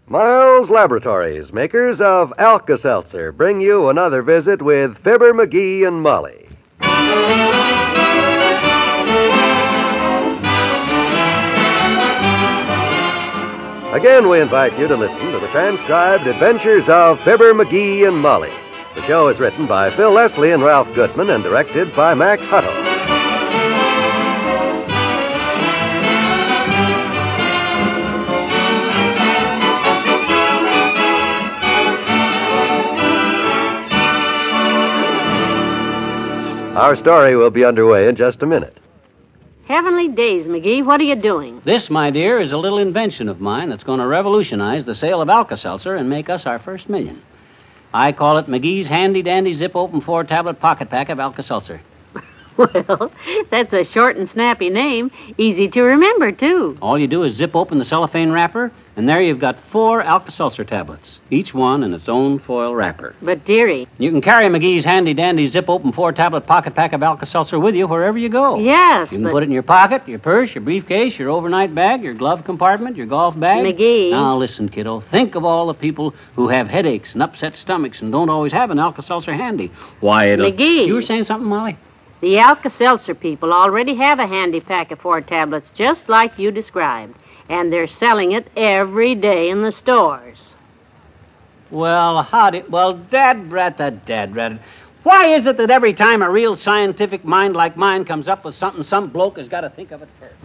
Miles Laboratories, makers of Alka-Seltzer, bring you another visit with Fibber, McGee, and Molly. Again, we invite you to listen to the transcribed adventures of Fibber, McGee, and Molly. The show is written by Phil Leslie and Ralph Goodman and directed by Max Hutto. Our story will be underway in just a minute. Heavenly days, McGee, what are you doing? This, my dear, is a little invention of mine that's going to revolutionize the sale of Alka-Seltzer and make us our first million. I call it McGee's handy-dandy zip-open 4-tablet pocket pack of Alka-Seltzer. Well, that's a short and snappy name. Easy to remember, too. All you do is zip open the cellophane wrapper, and there you've got 4 Alka-Seltzer tablets, each one in its own foil wrapper. But, dearie... You can carry McGee's handy-dandy zip-open 4-tablet pocket pack of Alka-Seltzer with you wherever you go. Yes, You can put it in your pocket, your purse, your briefcase, your overnight bag, your glove compartment, your golf bag. McGee... Now, listen, kiddo. Think of all the people who have headaches and upset stomachs and don't always have an Alka-Seltzer handy. Why, McGee... You were saying something, Molly? The Alka-Seltzer people already have a handy pack of 4 tablets just like you described, and they're selling it every day in the stores. Well, dad rat. Why is it that every time a real scientific mind like mine comes up with something, some bloke has got to think of it first?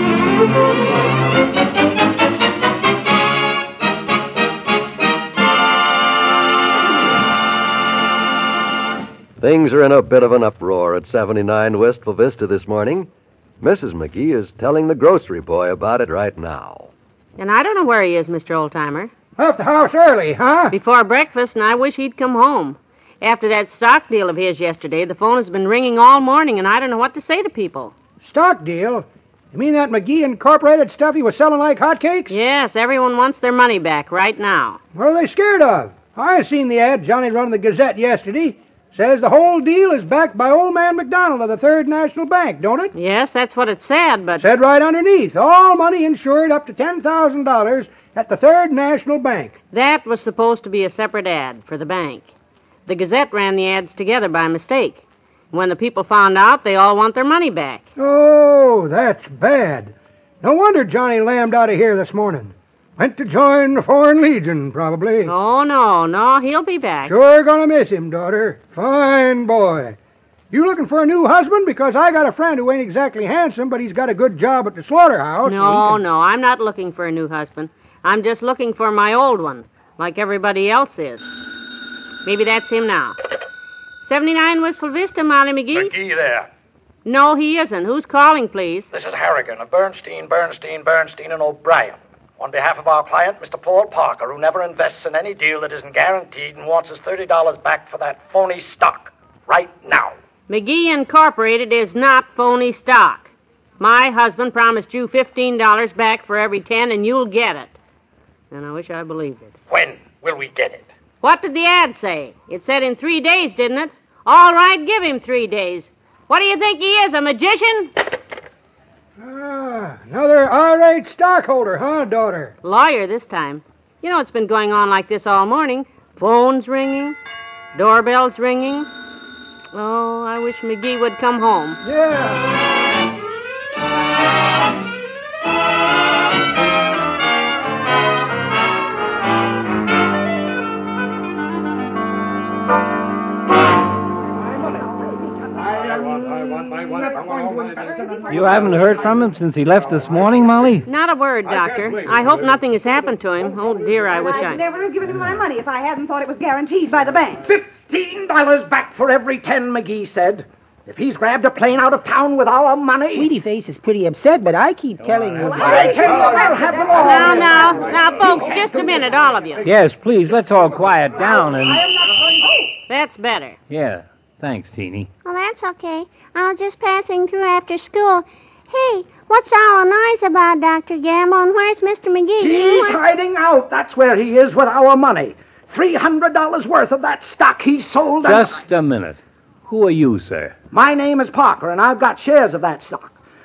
Things are in a bit of an uproar at 79 Wistful Vista this morning. Mrs. McGee is telling the grocery boy about it right now. And I don't know where he is, Mr. Oldtimer. Left the house early, huh? Before breakfast, and I wish he'd come home. After that stock deal of his yesterday, the phone has been ringing all morning, and I don't know what to say to people. Stock deal? You mean that McGee Incorporated stuff he was selling like hotcakes? Yes, everyone wants their money back right now. What are they scared of? I seen the ad Johnny run in the Gazette yesterday. Says the whole deal is backed by old man McDonald of the Third National Bank, don't it? Yes, that's what it said, but... Said right underneath, all money insured up to $10,000 at the Third National Bank. That was supposed to be a separate ad for the bank. The Gazette ran the ads together by mistake. When the people found out, they all want their money back. Oh, that's bad. No wonder Johnny lammed out of here this morning. Went to join the Foreign Legion, probably. Oh, no, he'll be back. Sure gonna miss him, daughter. Fine boy. You looking for a new husband? Because I got a friend who ain't exactly handsome, but he's got a good job at the slaughterhouse. No, I'm not looking for a new husband. I'm just looking for my old one, like everybody else is. Maybe that's him now. 79 Wistful Vista, Molly McGee? McGee there. No, he isn't. Who's calling, please? This is Harrigan of Bernstein, and O'Brien. On behalf of our client, Mr. Paul Parker, who never invests in any deal that isn't guaranteed and wants his $30 back for that phony stock right now. McGee Incorporated is not phony stock. My husband promised you $15 back for every 10, and you'll get it. And I wish I believed it. When will we get it? What did the ad say? It said in 3 days, didn't it? All right, give him 3 days. What do you think he is, a magician? Another irate stockholder, huh, daughter? Lawyer this time. You know, it's been going on like this all morning. Phones ringing, doorbells ringing. Oh, I wish McGee would come home. Yeah. You haven't heard from him since he left this morning, Molly? Not a word, Doctor. I hope nothing has happened to him. Oh, dear, I wish I'd never have given him my money if I hadn't thought it was guaranteed by the bank. $15 back for every 10, McGee said. If he's grabbed a plane out of town with our money... Sweetie Face is pretty upset, but I keep telling her... I tell you, I'll have them all. Now, folks, just a minute, all of you. Yes, please, let's all quiet down and... That's better. Yeah, thanks, Teeny. Well, that's okay. I was just passing through after school. Hey, what's all the noise about, Dr. Gamble, and where's Mr. McGee? He's hiding out. That's where he is with our money. $300 worth of that stock he sold. Just a minute. Who are you, sir? My name is Parker, and I've got shares of that stock.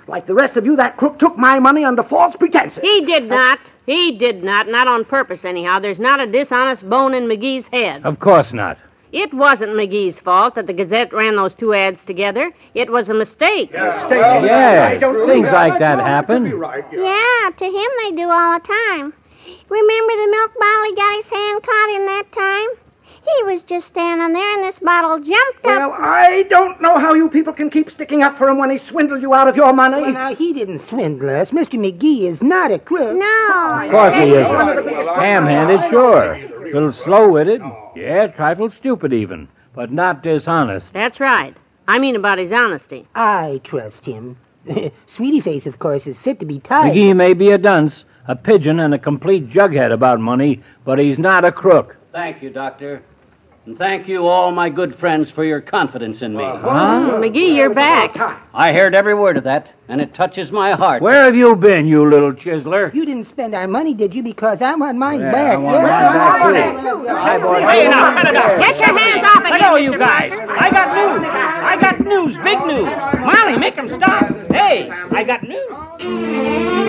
Like the rest of you, that crook took my money under false pretenses. He did not. He did not. Not on purpose, anyhow. There's not a dishonest bone in McGee's head. Of course not. It wasn't McGee's fault that the Gazette ran those two ads together. It was a mistake. Yes, things like that happen. Yeah, to him they do all the time. Remember the milk bottle he got his hand caught in that time? He was just standing there and this bottle jumped up. Well, I don't know how you people can keep sticking up for him when he swindled you out of your money. Well, now, he didn't swindle us. Mr. McGee is not a crook. No. Of course he isn't. Ham-handed, sure. Little slow-witted. Yeah, trifle stupid even. But not dishonest. That's right. I mean about his honesty. I trust him. Sweetie Face, of course, is fit to be tied. McGee may be a dunce, a pigeon, and a complete jughead about money, but he's not a crook. Thank you, Doctor. And thank you, all my good friends, for your confidence in me. McGee, you're back. I heard every word of that, and it touches my heart. Where have you been, you little chiseler? You didn't spend our money, did you? Because I want mine Yeah, back. I want mine back, too. Hey, now, cut it out. Get your hands off it. Hello, you guys. I got news. I got news. Big news. Molly, make him stop. Hey, I got news.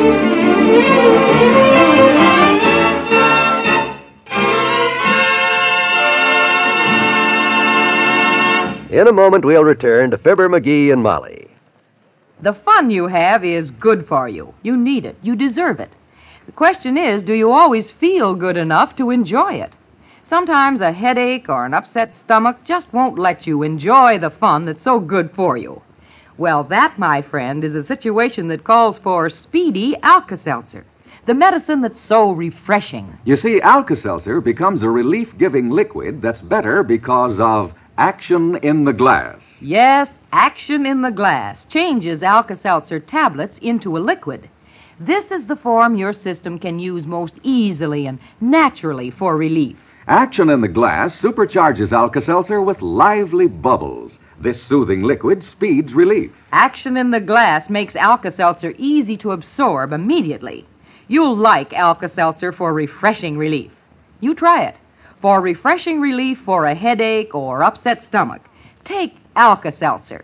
In a moment, we'll return to Fibber, McGee, and Molly. The fun you have is good for you. You need it. You deserve it. The question is, do you always feel good enough to enjoy it? Sometimes a headache or an upset stomach just won't let you enjoy the fun that's so good for you. Well, that, my friend, is a situation that calls for Speedy Alka-Seltzer, the medicine that's so refreshing. You see, Alka-Seltzer becomes a relief-giving liquid that's better because of action in the glass. Yes, action in the glass changes Alka-Seltzer tablets into a liquid. This is the form your system can use most easily and naturally for relief. Action in the glass supercharges Alka-Seltzer with lively bubbles. This soothing liquid speeds relief. Action in the glass makes Alka-Seltzer easy to absorb immediately. You'll like Alka-Seltzer for refreshing relief. You try it. For refreshing relief for a headache or upset stomach, take Alka-Seltzer.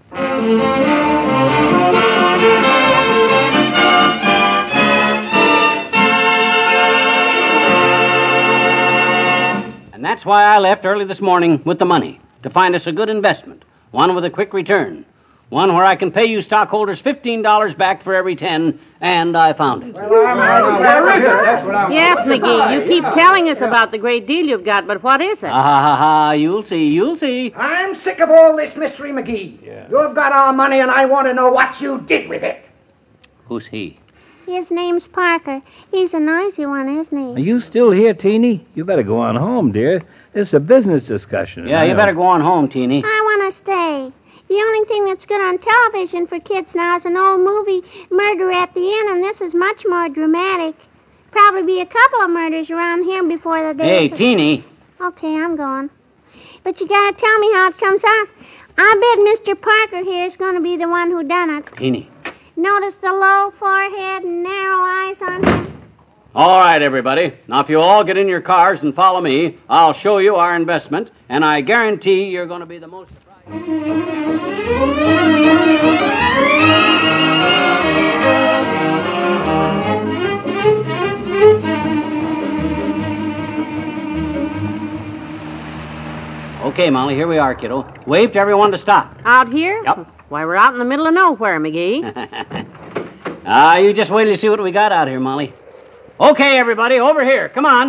And that's why I left early this morning with the money, to find us a good investment, one with a quick return, one where I can pay you stockholders $15 back for every 10, and I found it. Yes, McGee, you keep telling us about the great deal you've got, but what is it? You'll see, you'll see. I'm sick of all this mystery, McGee. Yeah. You've got our money, and I want to know what you did with it. Who's he? His name's Parker. He's a noisy one, isn't he? Are you still here, Teeny? You better go on home, dear. This is a business discussion. Yeah, you better go on home, Teeny. I want to stay. The only thing that's good on television for kids now is an old movie, Murder at the Inn, and this is much more dramatic. Probably be a couple of murders around here before the day. Hey, Teeny. Okay, I'm going. But you gotta tell me how it comes out. I bet Mr. Parker here is going to be the one who done it. Teeny. Notice the low forehead and narrow eyes on him. All right, everybody. Now, if you all get in your cars and follow me, I'll show you our investment, and I guarantee you're going to be the most surprised. Okay, Molly, here we are, kiddo. Wave to everyone to stop. Out here? Yep. Why, we're out in the middle of nowhere, McGee. You just wait till you see what we got out here, Molly. Okay, everybody, over here. Come on.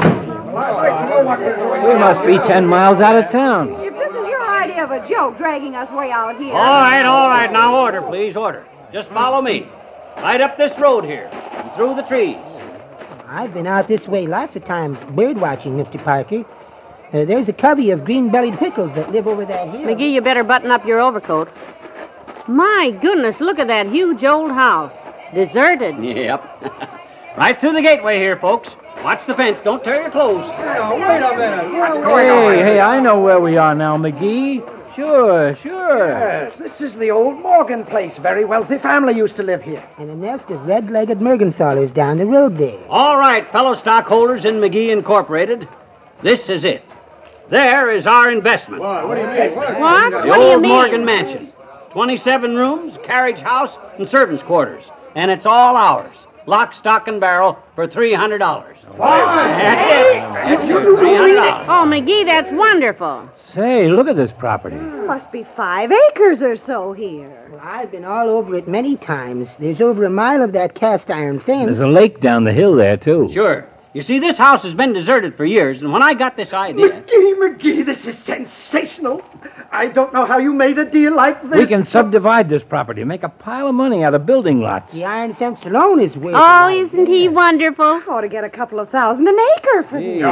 We must be 10 miles out of town. If this is your idea of a joke, dragging us way out here. All right. Now, order, please, order. Just follow me. Right up this road here and through the trees. I've been out this way lots of times bird watching, Mr. Parker. There's a covey of green-bellied pickles that live over that hill. McGee, you better button up your overcoat. My goodness, look at that huge old house. Deserted. Yep. Right through the gateway here, folks. Watch the fence. Don't tear your clothes. Wait a minute. What's going on? Hey, I know where we are now, McGee. Sure. Yes, this is the old Morgan place. Very wealthy family used to live here. And a nest of red-legged Mergenthalers down the road there. All right, fellow stockholders in McGee Incorporated. This is it. There is our investment. What do you mean? What? The What do you old mean? Morgan Mansion. 27 rooms, carriage house, and servants' quarters. And it's all ours. Lock, stock, and barrel for $300. That's it. $300. Oh, McGee, that's wonderful. Say, look at this property. Must be 5 acres or so here. Well, I've been all over it many times. There's over a mile of that cast iron fence. There's a lake down the hill there, too. Sure. You see, this house has been deserted for years, and when I got this idea... McGee, this is sensational. I don't know how you made a deal like this. We can subdivide this property, make a pile of money out of building lots. The iron fence alone is worth Oh, isn't he wonderful? Ought to get a couple of $1,000 an acre for these.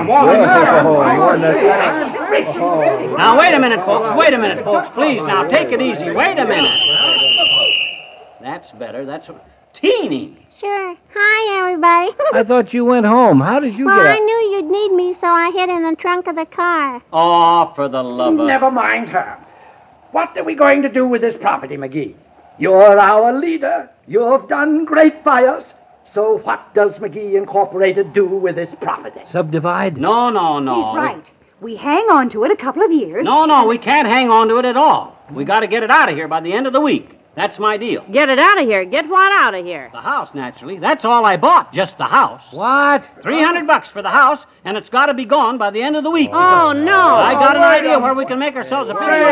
Now, wait a minute, folks. Please, now, take it easy. Wait a minute. That's better. That's... Teeny. Sure. Hi, everybody. I thought you went home. How did you Well, get I up? knew you'd need me, so I hid in the trunk of the car. Oh, for the love of... Never mind her. What are we going to do with this property, McGee? You're our leader. You've done great by us. So what does McGee Incorporated do with this property? Subdivide? No. He's right. We hang on to it a couple of years. No, we can't hang on to it at all. We got to get it out of here by the end of the week. That's my deal. Get it out of here. Get what out of here? The house, naturally. That's all I bought, just the house. What? $300 for the house, and it's got to be gone by the end of the week. Oh, no. I got an idea where we can make ourselves a big... No,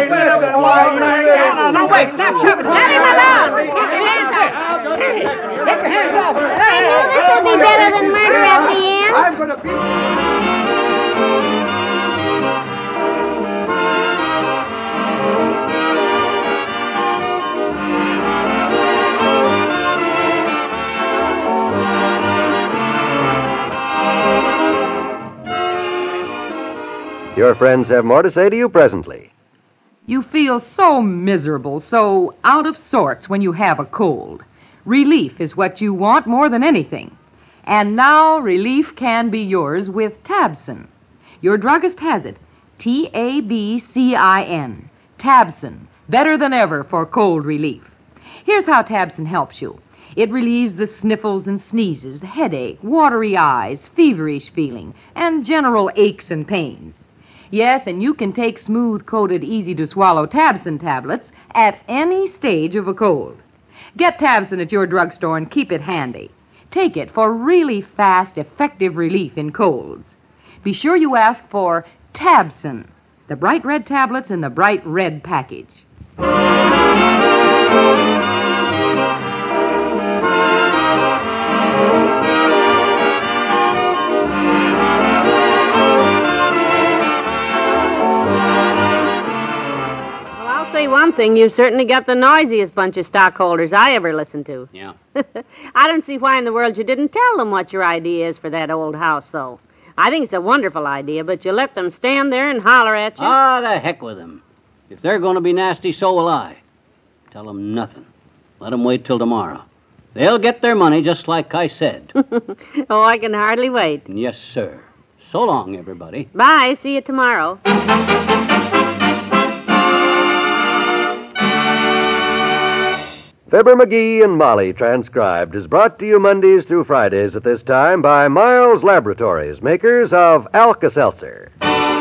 wait, snap, shove it. Let him alone. Get your hands up. Take your hands off. I knew this would be better than murder at the end. I'm going to be... Your friends have more to say to you presently. You feel so miserable, so out of sorts when you have a cold. Relief is what you want more than anything. And now relief can be yours with Tabsin. Your druggist has it. Tabcin. Tabsin. Better than ever for cold relief. Here's how Tabsin helps you. It relieves the sniffles and sneezes, the headache, watery eyes, feverish feeling, and general aches and pains. Yes, and you can take smooth-coated, easy-to-swallow Tabsin tablets at any stage of a cold. Get Tabsin at your drugstore and keep it handy. Take it for really fast, effective relief in colds. Be sure you ask for Tabsin, the bright red tablets in the bright red package. Say one thing, you've certainly got the noisiest bunch of stockholders I ever listened to. Yeah. I don't see why in the world you didn't tell them what your idea is for that old house, though. I think it's a wonderful idea, but you let them stand there and holler at you. Ah, the heck with them. If they're going to be nasty, so will I. Tell them nothing. Let them wait till tomorrow. They'll get their money just like I said. Oh, I can hardly wait. Yes, sir. So long, everybody. Bye. See you tomorrow. Fibber McGee and Molly Transcribed is brought to you Mondays through Fridays at this time by Miles Laboratories, makers of Alka-Seltzer.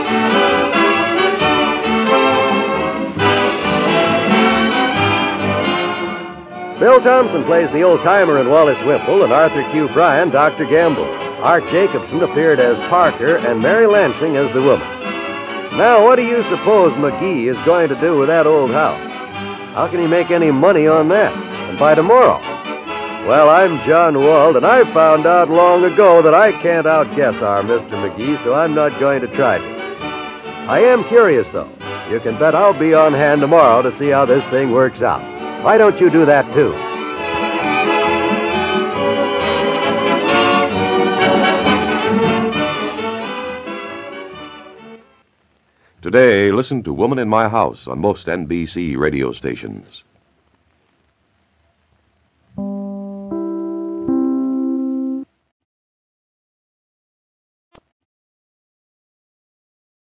Bill Thompson plays the old-timer in Wallace Wimple, and Arthur Q. Bryan, Dr. Gamble. Art Jacobson appeared as Parker, and Mary Lansing as the woman. Now, what do you suppose McGee is going to do with that old house? How can he make any money on that? And by tomorrow? Well, I'm John Wald, and I found out long ago that I can't outguess our Mr. McGee, so I'm not going to try to. I am curious, though. You can bet I'll be on hand tomorrow to see how this thing works out. Why don't you do that, too? Today, listen to Woman in My House on most NBC radio stations.